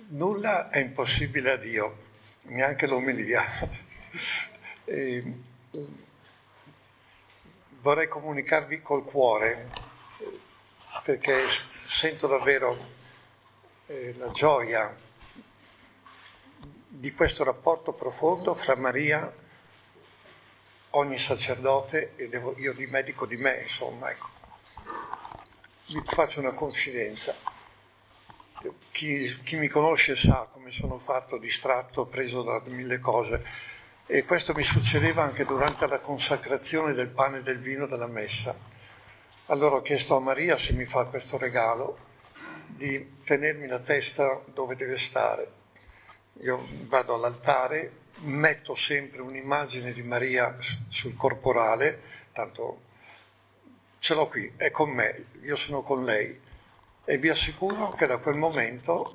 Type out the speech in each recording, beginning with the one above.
Nulla è impossibile a Dio, neanche l'omelia. E vorrei comunicarvi col cuore, perché sento davvero la gioia di questo rapporto profondo fra Maria, ogni sacerdote e io di medico di me, insomma, ecco. Vi faccio una confidenza. Chi mi conosce sa come sono fatto, distratto, preso da mille cose, e questo mi succedeva anche durante la consacrazione del pane e del vino della messa. Allora ho chiesto a Maria se mi fa questo regalo di tenermi la testa dove deve stare. Io vado all'altare, metto sempre un'immagine di Maria sul corporale, tanto ce l'ho qui, è con me, io sono con lei. E vi assicuro che da quel momento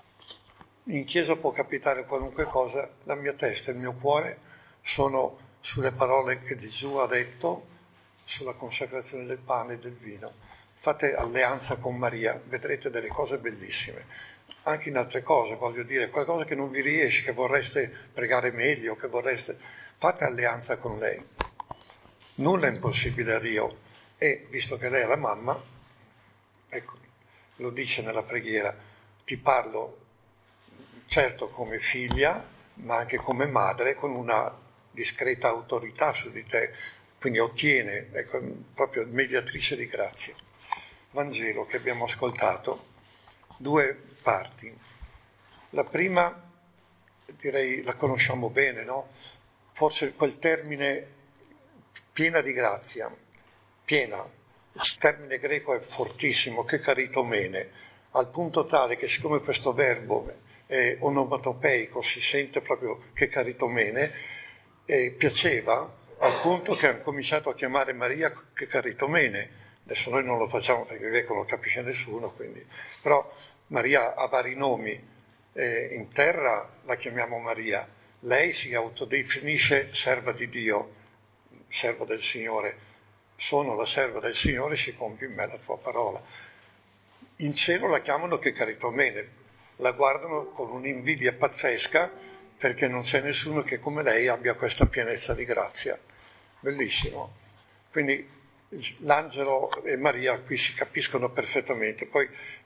in chiesa può capitare qualunque cosa, la mia testa e il mio cuore sono sulle parole che Gesù ha detto, sulla consacrazione del pane e del vino. Fate alleanza con Maria, vedrete delle cose bellissime. Anche in altre cose, voglio dire, qualcosa che non vi riesce, che vorreste pregare meglio, che vorreste... Fate alleanza con lei. Nulla è impossibile a Dio. E, visto che lei è la mamma, ecco, lo dice nella preghiera, ti parlo certo come figlia, ma anche come madre, con una discreta autorità su di te, quindi ottiene, ecco, proprio mediatrice di grazia. Vangelo che abbiamo ascoltato, 2 parti. La prima, direi, la conosciamo bene, no? Forse quel termine piena di grazia, piena, il termine greco è fortissimo, che caritomene, al punto tale che siccome questo verbo è onomatopeico, si sente proprio che caritomene, piaceva al punto che hanno cominciato a chiamare Maria che caritomene. Adesso noi non lo facciamo perché il greco non capisce nessuno, quindi. Però Maria ha vari nomi, in terra la chiamiamo Maria, lei si autodefinisce serva di Dio, serva del Signore. Sono la serva del Signore, si compie in me la tua parola. In cielo la chiamano che caritomene, la guardano con un'invidia pazzesca perché non c'è nessuno che come lei abbia questa pienezza di grazia. Bellissimo. Quindi l'angelo e Maria qui si capiscono perfettamente. Poi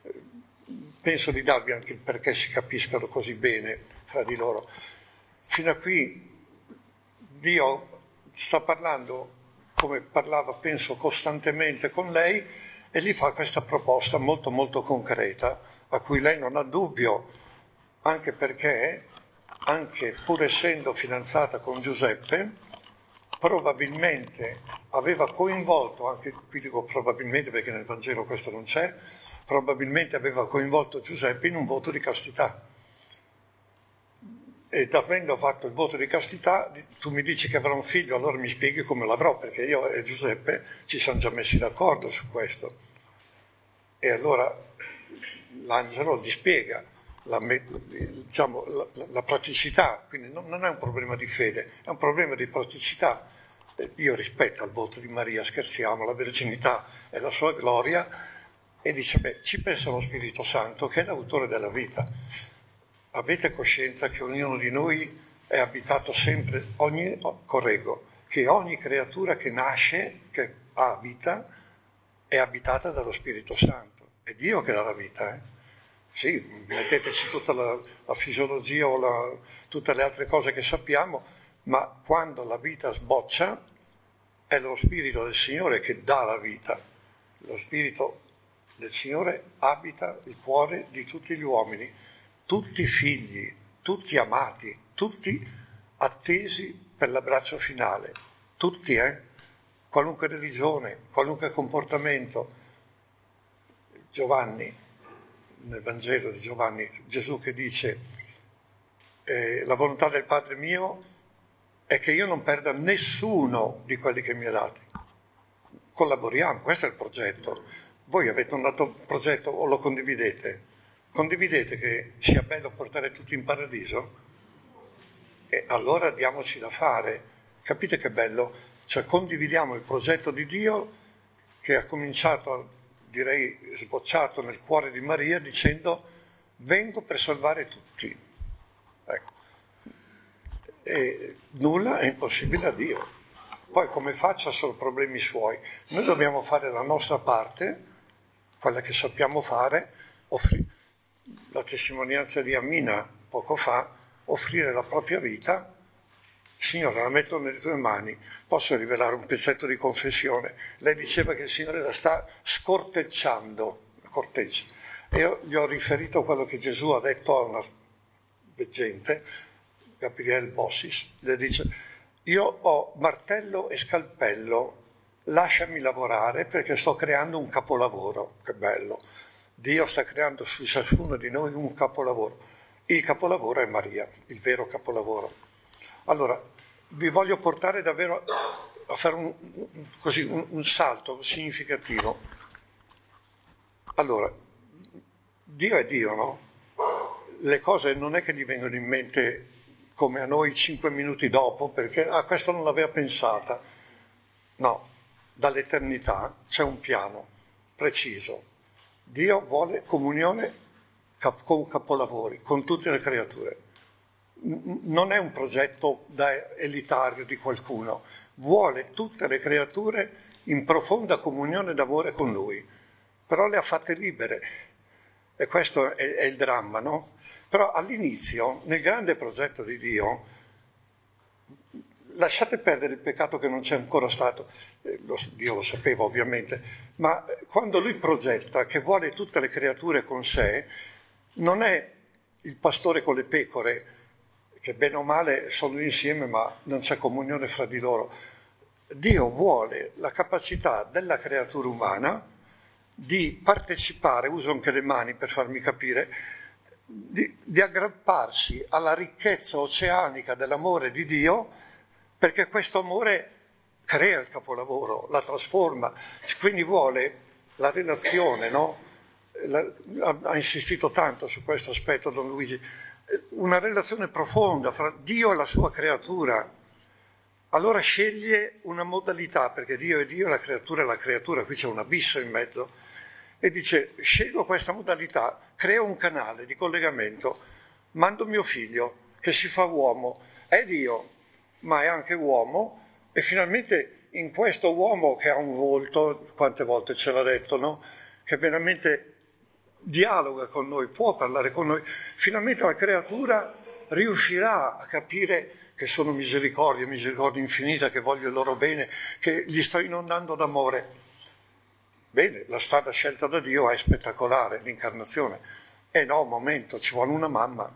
penso di darvi anche il perché si capiscano così bene fra di loro. Fino a qui Dio sta parlando come parlava, penso, costantemente con lei, e gli fa questa proposta molto molto concreta, a cui lei non ha dubbio, anche perché, anche pur essendo fidanzata con Giuseppe, probabilmente aveva coinvolto, anche qui dico probabilmente perché nel Vangelo questo non c'è, probabilmente aveva coinvolto Giuseppe in un voto di castità. Ed avendo fatto il voto di castità, tu mi dici che avrà un figlio, allora mi spieghi come l'avrò, perché io e Giuseppe ci siamo già messi d'accordo su questo. E allora l'angelo gli spiega la praticità, quindi non è un problema di fede, è un problema di praticità. Dio rispetta il voto di Maria, scherziamo, la verginità è la sua gloria, e dice, ci pensa lo Spirito Santo che è l'autore della vita. Avete coscienza che ognuno di noi è abitato sempre, che ogni creatura che nasce, che ha vita, è abitata dallo Spirito Santo. È Dio che dà la vita, Sì, metteteci tutta la fisiologia o tutte le altre cose che sappiamo, ma quando la vita sboccia è lo Spirito del Signore che dà la vita. Lo Spirito del Signore abita il cuore di tutti gli uomini, tutti figli, tutti amati, tutti attesi per l'abbraccio finale, tutti, qualunque religione, qualunque comportamento. Giovanni, nel Vangelo di Giovanni, Gesù che dice la volontà del Padre mio è che io non perda nessuno di quelli che mi ha dati. Collaboriamo, questo è il progetto. Voi avete un dato progetto o lo condividete? Condividete che sia bello portare tutti in paradiso? E allora diamoci da fare. Capite che bello? Cioè condividiamo il progetto di Dio che ha cominciato, direi, sbocciato nel cuore di Maria dicendo vengo per salvare tutti. Ecco. E nulla è impossibile a Dio. Poi come faccia sono problemi suoi. Noi dobbiamo fare la nostra parte, quella che sappiamo fare, la testimonianza di Amina poco fa, offrire la propria vita. Signore, la metto nelle tue mani, posso rivelare un pezzetto di confessione? Lei diceva che il Signore la sta scorteggiando, corteggia. E io gli ho riferito quello che Gesù ha detto a una veggente, Gabriele Bossis, le dice: io ho martello e scalpello, lasciami lavorare perché sto creando un capolavoro. Che bello! Dio sta creando su ciascuno di noi un capolavoro. Il capolavoro è Maria, il vero capolavoro. Allora, vi voglio portare davvero a fare un salto significativo. Allora, Dio è Dio, no? Le cose non è che gli vengono in mente come a noi 5 minuti dopo, perché questo non l'aveva pensata. No, dall'eternità c'è un piano preciso. Dio vuole comunione con capolavori, con tutte le creature. Non è un progetto elitario di qualcuno, vuole tutte le creature in profonda comunione d'amore con Lui, però le ha fatte libere. E questo è il dramma, no? Però all'inizio, nel grande progetto di Dio, lasciate perdere il peccato che non c'è ancora stato, Dio lo sapeva ovviamente, ma quando Lui progetta che vuole tutte le creature con sé, non è il pastore con le pecore, che bene o male sono insieme ma non c'è comunione fra di loro. Dio vuole la capacità della creatura umana di partecipare, uso anche le mani per farmi capire, di aggrapparsi alla ricchezza oceanica dell'amore di Dio, perché questo amore crea il capolavoro, la trasforma, quindi vuole la relazione, no? Ha insistito tanto su questo aspetto Don Luigi, una relazione profonda fra Dio e la sua creatura. Allora sceglie una modalità, perché Dio è Dio, la creatura è la creatura, qui c'è un abisso in mezzo, e dice: scelgo questa modalità, creo un canale di collegamento, mando mio figlio che si fa uomo, è Dio, ma è anche uomo, e finalmente in questo uomo che ha un volto, quante volte ce l'ha detto, no? Che veramente dialoga con noi, può parlare con noi, finalmente la creatura riuscirà a capire che sono misericordia infinita, che voglio il loro bene, che gli sto inondando d'amore. Bene, la strada scelta da Dio è spettacolare, l'incarnazione. No, un momento, ci vuole una mamma.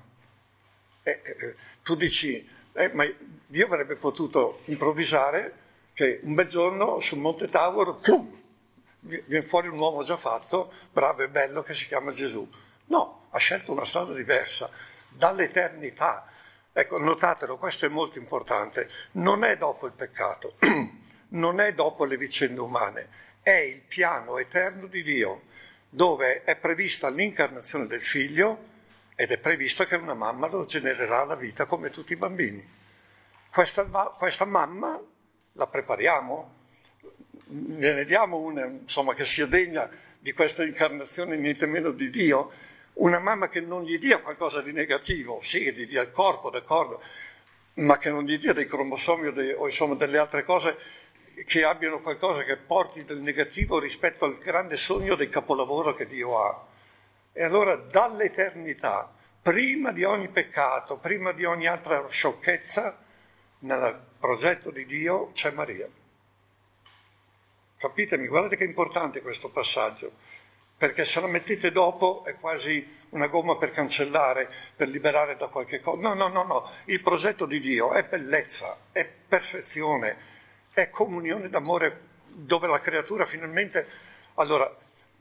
Tu dici, ma Dio avrebbe potuto improvvisare che un bel giorno sul Monte Tabor, plum, viene fuori un uomo già fatto, bravo e bello, che si chiama Gesù. No, ha scelto una strada diversa, dall'eternità. Ecco, notatelo, questo è molto importante. Non è dopo il peccato, non è dopo le vicende umane, è il piano eterno di Dio, dove è prevista l'incarnazione del figlio ed è previsto che una mamma lo genererà alla vita come tutti i bambini. Questa mamma la prepariamo, ne diamo una, insomma, che sia degna di questa incarnazione niente meno di Dio, una mamma che non gli dia qualcosa di negativo, sì, che gli dia il corpo, d'accordo, ma che non gli dia dei cromosomi o insomma delle altre cose che abbiano qualcosa che porti del negativo rispetto al grande sogno del capolavoro che Dio ha. E allora dall'eternità, prima di ogni peccato, prima di ogni altra sciocchezza, nel progetto di Dio c'è Maria. Capitemi, guardate che è importante questo passaggio, perché se la mettete dopo è quasi una gomma per cancellare, per liberare da qualche cosa. No, il progetto di Dio è bellezza, è perfezione, è comunione d'amore, dove la creatura finalmente... Allora,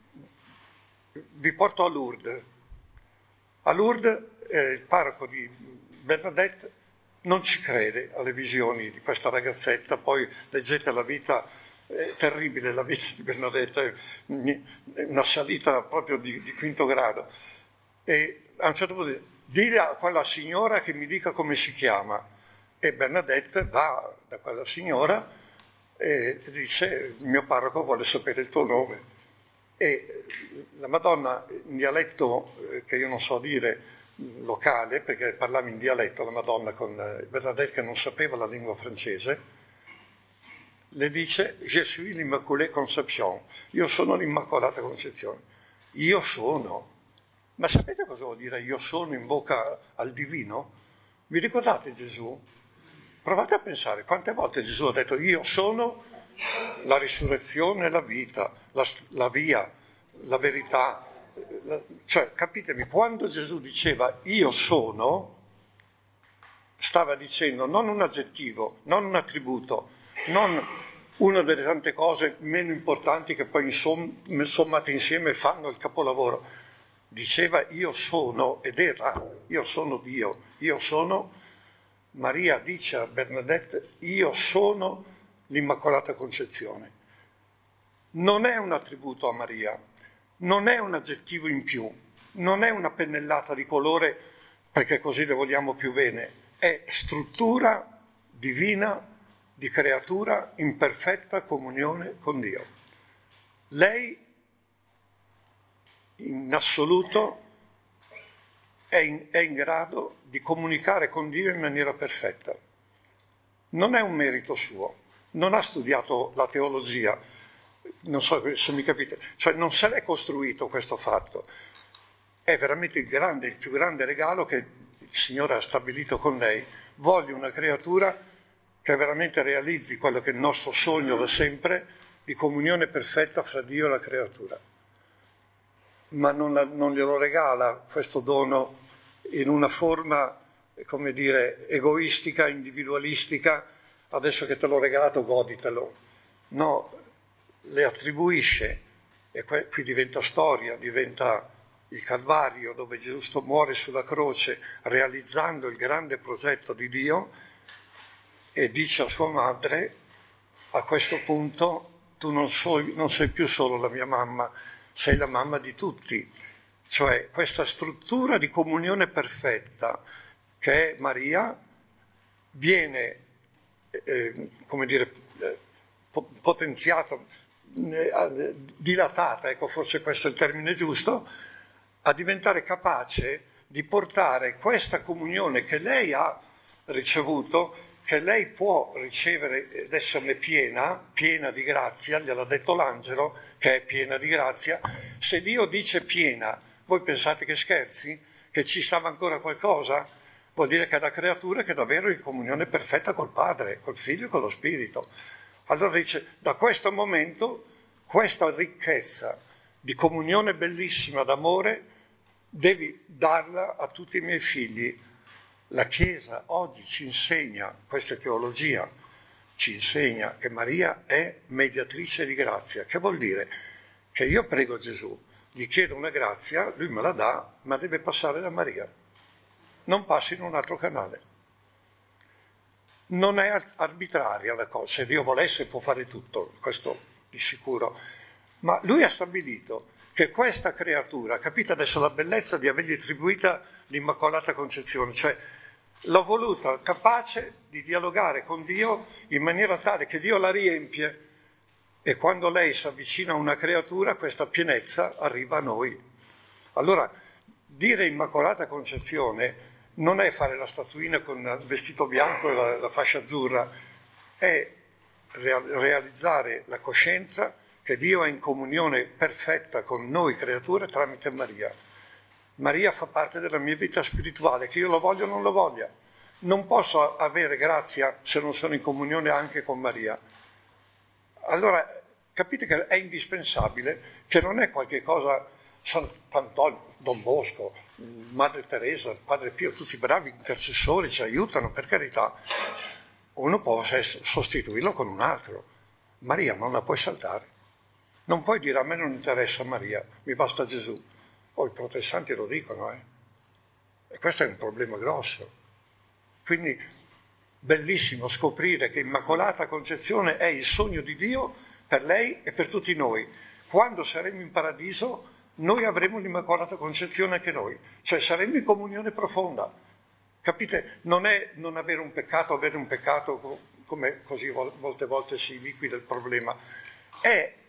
vi porto a Lourdes. A Lourdes il parroco di Bernadette non ci crede alle visioni di questa ragazzetta, poi leggete la vita, è terribile la vita di Bernadette, è una salita proprio di quinto grado. E a un certo punto dire a quella signora che mi dica come si chiama. E Bernadette va da quella signora e dice: il mio parroco vuole sapere il tuo nome. E la Madonna, in dialetto che io non so dire, locale, perché parlava in dialetto la Madonna con Bernadette che non sapeva la lingua francese, le dice Je suis l'Immaculée Conception, io sono l'Immacolata Concezione. Io sono. Ma sapete cosa vuol dire io sono in bocca al divino? Vi ricordate Gesù? Provate a pensare quante volte Gesù ha detto io sono la risurrezione e la vita, la via, la verità. Cioè, capitemi, quando Gesù diceva io sono, stava dicendo non un aggettivo, non un attributo, non una delle tante cose meno importanti che poi sommate insieme fanno il capolavoro. Diceva io sono ed era, io sono Dio, io sono. Maria dice a Bernadette io sono l'Immacolata Concezione. Non è un attributo a Maria, non è un aggettivo in più, non è una pennellata di colore perché così le vogliamo più bene, è struttura divina di creatura in perfetta comunione con Dio. Lei in assoluto è in grado di comunicare con Dio in maniera perfetta. Non è un merito suo, non ha studiato la teologia, non so se mi capite, cioè non se l'è costruito questo fatto. È veramente il più grande regalo che il Signore ha stabilito con lei. Voglio una creatura che veramente realizzi quello che è il nostro sogno da sempre di comunione perfetta fra Dio e la creatura. Ma non glielo regala questo dono in una forma, come dire, egoistica, individualistica, adesso che te l'ho regalato goditelo. No, le attribuisce, e qui diventa storia, diventa il Calvario dove Gesù muore sulla croce realizzando il grande progetto di Dio e dice a sua madre a questo punto tu non sei più solo la mia mamma, sei la mamma di tutti. Cioè questa struttura di comunione perfetta che è Maria viene, come dire, potenziata, dilatata, ecco forse questo è il termine giusto, a diventare capace di portare questa comunione che lei ha ricevuto, che lei può ricevere ed esserne piena di grazia, gliel'ha detto l'angelo, che è piena di grazia. Se Dio dice piena, voi pensate che scherzi? Che ci stava ancora qualcosa? Vuol dire che è la creatura che è davvero in comunione perfetta col Padre, col Figlio e con lo Spirito. Allora dice, da questo momento, questa ricchezza di comunione bellissima d'amore devi darla a tutti i miei figli. La Chiesa oggi ci insegna, questa è teologia, ci insegna che Maria è mediatrice di grazia. Che vuol dire? Che io prego Gesù, gli chiedo una grazia, lui me la dà, ma deve passare da Maria. Non passi in un altro canale. Non è arbitraria la cosa, se Dio volesse può fare tutto, questo di sicuro. Ma lui ha stabilito che questa creatura, capite adesso la bellezza di avergli attribuita l'Immacolata Concezione, cioè l'ho voluta capace di dialogare con Dio in maniera tale che Dio la riempie e quando lei si avvicina a una creatura questa pienezza arriva a noi. Allora, dire Immacolata Concezione non è fare la statuina con il vestito bianco e la fascia azzurra, è realizzare la coscienza che Dio è in comunione perfetta con noi creature tramite Maria. Maria fa parte della mia vita spirituale, che io lo voglio o non lo voglia. Non posso avere grazia se non sono in comunione anche con Maria. Allora, capite che è indispensabile, che non è qualche cosa, Sant'Antonio, Don Bosco, Madre Teresa, Padre Pio, tutti bravi intercessori, ci aiutano, per carità. Uno può sostituirlo con un altro. Maria non la puoi saltare. Non puoi dire a me non interessa Maria, mi basta Gesù. O i protestanti lo dicono, E questo è un problema grosso. Quindi bellissimo scoprire che Immacolata Concezione è il sogno di Dio per lei e per tutti noi. Quando saremo in paradiso noi avremo l'Immacolata Concezione anche noi, cioè saremo in comunione profonda. Capite? Non è non avere un peccato come così molte volte si liquida il problema, è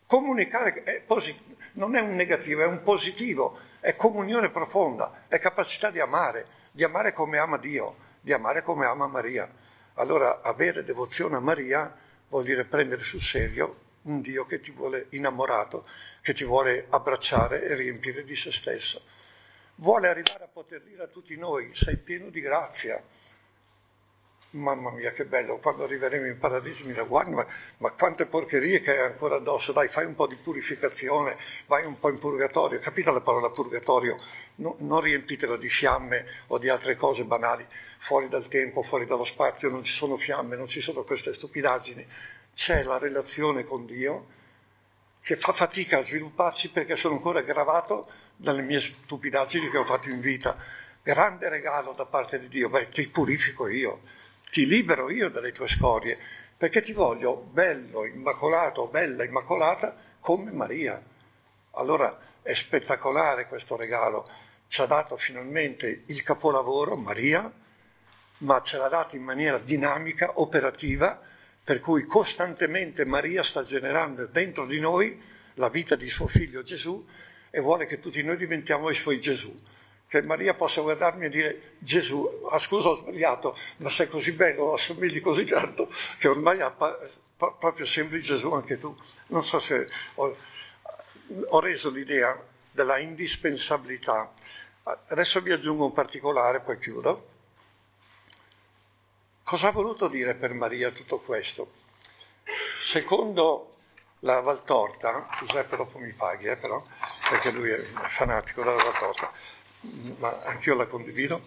Comunicare non è un negativo, è un positivo, è comunione profonda, è capacità di amare come ama Dio, di amare come ama Maria. Allora avere devozione a Maria vuol dire prendere sul serio un Dio che ti vuole innamorato, che ti vuole abbracciare e riempire di se stesso. Vuole arrivare a poter dire a tutti noi, sei pieno di grazia. Mamma mia, che bello, quando arriveremo in paradiso mi guardo, ma quante porcherie che hai ancora addosso, dai, fai un po' di purificazione, vai un po' in purgatorio, capite la parola purgatorio? Non riempitela di fiamme o di altre cose banali, fuori dal tempo, fuori dallo spazio, non ci sono fiamme, non ci sono queste stupidaggini, c'è la relazione con Dio che fa fatica a svilupparsi perché sono ancora aggravato dalle mie stupidaggini che ho fatto in vita. Grande regalo da parte di Dio, ti purifico io. Ti libero io dalle tue scorie, perché ti voglio bello, immacolato, bella, immacolata, come Maria. Allora è spettacolare questo regalo. Ci ha dato finalmente il capolavoro, Maria, ma ce l'ha dato in maniera dinamica, operativa, per cui costantemente Maria sta generando dentro di noi la vita di suo figlio Gesù e vuole che tutti noi diventiamo i suoi Gesù. Che Maria possa guardarmi e dire Gesù, scusa ho sbagliato, ma sei così bello, assomigli così tanto, che ormai proprio sembri Gesù anche tu. Non so se ho reso l'idea della indispensabilità. Adesso vi aggiungo un particolare, poi chiudo. Cosa ha voluto dire per Maria tutto questo? Secondo la Valtorta, Giuseppe dopo mi paghi però, perché lui è fanatico della Valtorta, ma anch'io la condivido,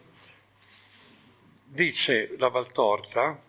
dice la Valtorta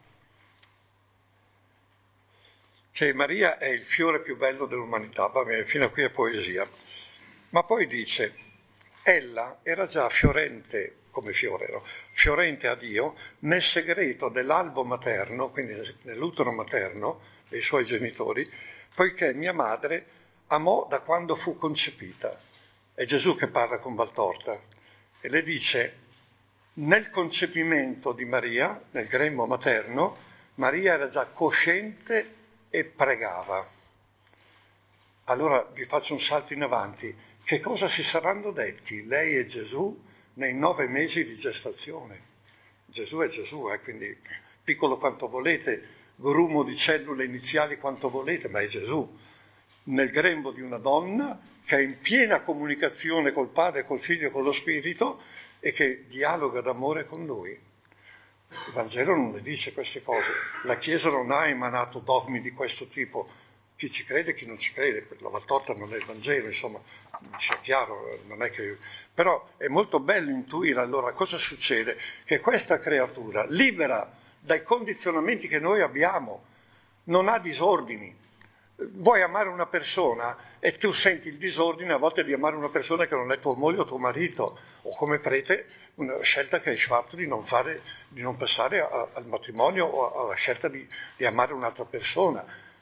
che Maria è il fiore più bello dell'umanità, va bene, fino a qui è poesia, ma poi dice, ella era già fiorente, come fiore, no? Fiorente a Dio nel segreto dell'albo materno, quindi nell'utero materno dei suoi genitori, poiché mia madre amò da quando fu concepita. È Gesù che parla con Valtorta e le dice, nel concepimento di Maria, nel grembo materno, Maria era già cosciente e pregava. Allora vi faccio un salto in avanti. Che cosa si saranno detti lei e Gesù nei 9 mesi di gestazione? Gesù è Gesù, quindi piccolo quanto volete, grumo di cellule iniziali quanto volete, ma è Gesù. Nel grembo di una donna che è in piena comunicazione col Padre, col Figlio e con lo Spirito e che dialoga d'amore con Lui. Il Vangelo non le dice queste cose. La Chiesa non ha emanato dogmi di questo tipo. Chi ci crede e chi non ci crede. La Valtorta non è il Vangelo, insomma, sia chiaro, non è che... Però è molto bello intuire allora cosa succede, che questa creatura, libera dai condizionamenti che noi abbiamo, non ha disordini. Vuoi amare una persona e tu senti il disordine a volte di amare una persona che non è tua moglie o tuo marito, o come prete una scelta che hai fatto di non passare al matrimonio o alla scelta di amare un'altra persona.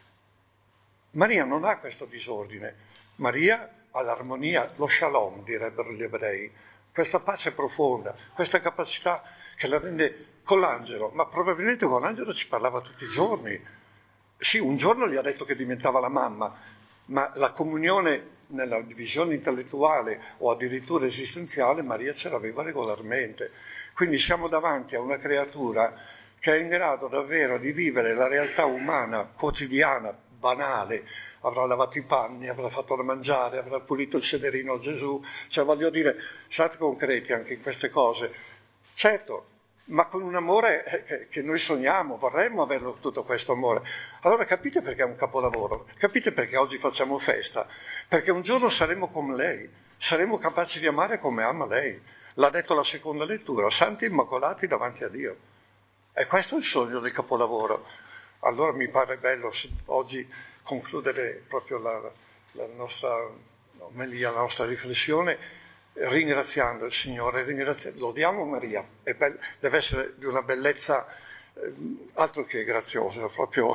Maria non ha questo disordine. Maria ha l'armonia, lo shalom direbbero gli ebrei, questa pace profonda, questa capacità che la rende con l'angelo, ma probabilmente con l'angelo ci parlava tutti i giorni. Sì, un giorno gli ha detto che diventava la mamma, ma la comunione nella divisione intellettuale o addirittura esistenziale Maria ce l'aveva regolarmente. Quindi siamo davanti a una creatura che è in grado davvero di vivere la realtà umana, quotidiana, banale. Avrà lavato i panni, avrà fatto da mangiare, avrà pulito il sederino a Gesù. Cioè voglio dire, siate concreti anche in queste cose. Certo, ma con un amore che noi sogniamo, vorremmo averlo tutto questo amore. Allora capite perché è un capolavoro? Capite perché oggi facciamo festa? Perché un giorno saremo come lei, saremo capaci di amare come ama lei. L'ha detto la seconda lettura, santi immacolati davanti a Dio. E questo è il sogno del capolavoro. Allora mi pare bello oggi concludere proprio la nostra omelia, la nostra riflessione, ringraziando il Signore, lodiamo Maria, deve essere di una bellezza altro che graziosa, proprio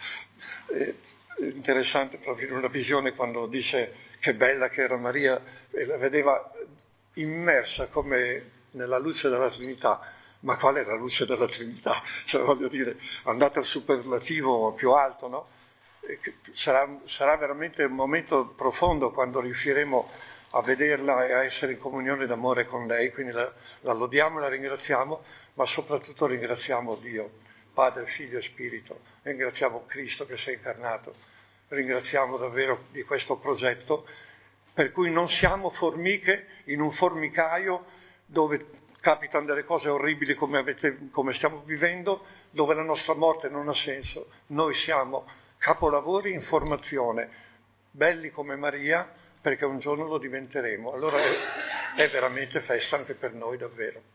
interessante proprio in una visione quando dice che bella che era Maria e la vedeva immersa come nella luce della Trinità. Ma qual è la luce della Trinità? Cioè voglio dire, andate al superlativo più alto, no? sarà veramente un momento profondo quando riusciremo a vederla e a essere in comunione d'amore con lei, quindi la lodiamo e la ringraziamo, ma soprattutto ringraziamo Dio, Padre, Figlio e Spirito, ringraziamo Cristo che si è incarnato, ringraziamo davvero di questo progetto, per cui non siamo formiche in un formicaio dove capitano delle cose orribili come stiamo vivendo, dove la nostra morte non ha senso. Noi siamo capolavori in formazione, belli come Maria, perché un giorno lo diventeremo. Allora è veramente festa anche per noi, davvero.